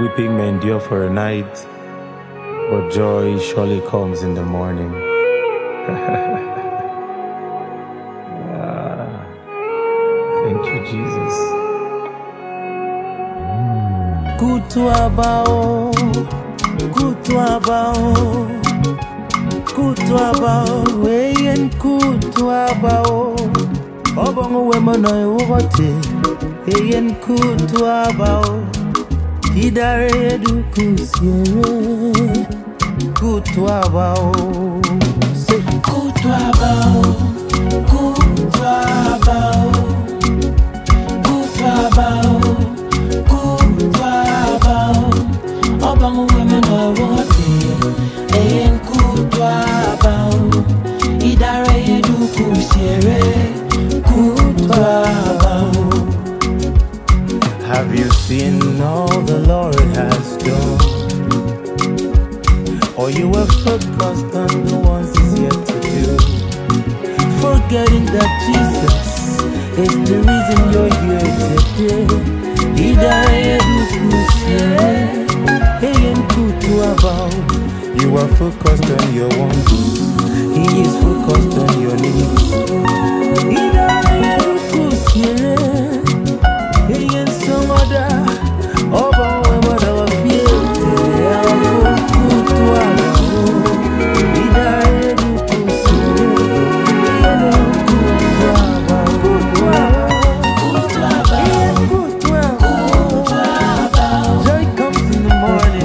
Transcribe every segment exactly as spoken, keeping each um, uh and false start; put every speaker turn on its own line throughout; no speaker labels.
Weeping may endure for a night, but joy surely comes in the morning. Ah, thank you, Jesus.
Kutuabao, kutuabao, kutuabao, weyen kutuabao. Obongo wemana wote, weyen kutuabao. Idare du kusiere, kutuabao.
Kutuabao, kutuabao, kutuabao, kutuabao. Obango wemana wote, weyen kutuabao. Idare du kusiere, kutuabao.
Have you seen all the Lord has done? Or you are focused on the ones He's yet to do, forgetting that Jesus is the reason you're here today. He died to about. You are focused on your wants. He is focused on your needs. He died to some other, oh, but what I feel, I'm good to have. He died to see, good to have, good to have. Joy comes in the morning.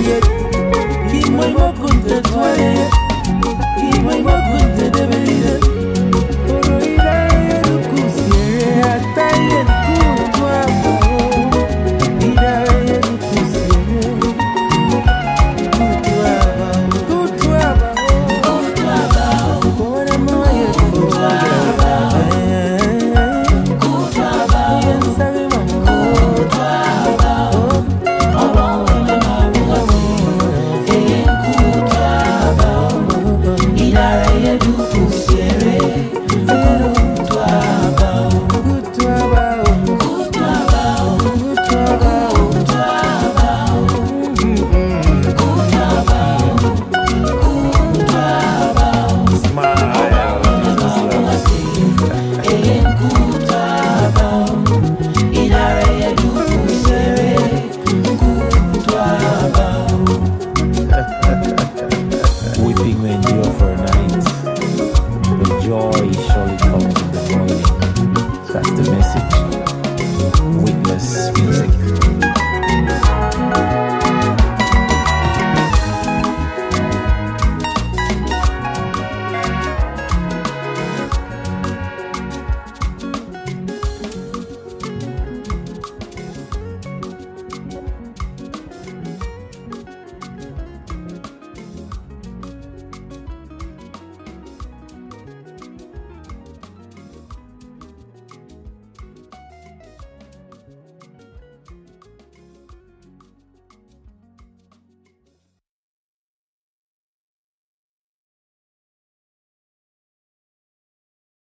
Keep my mouth good to twenty. Keep my mouth good to the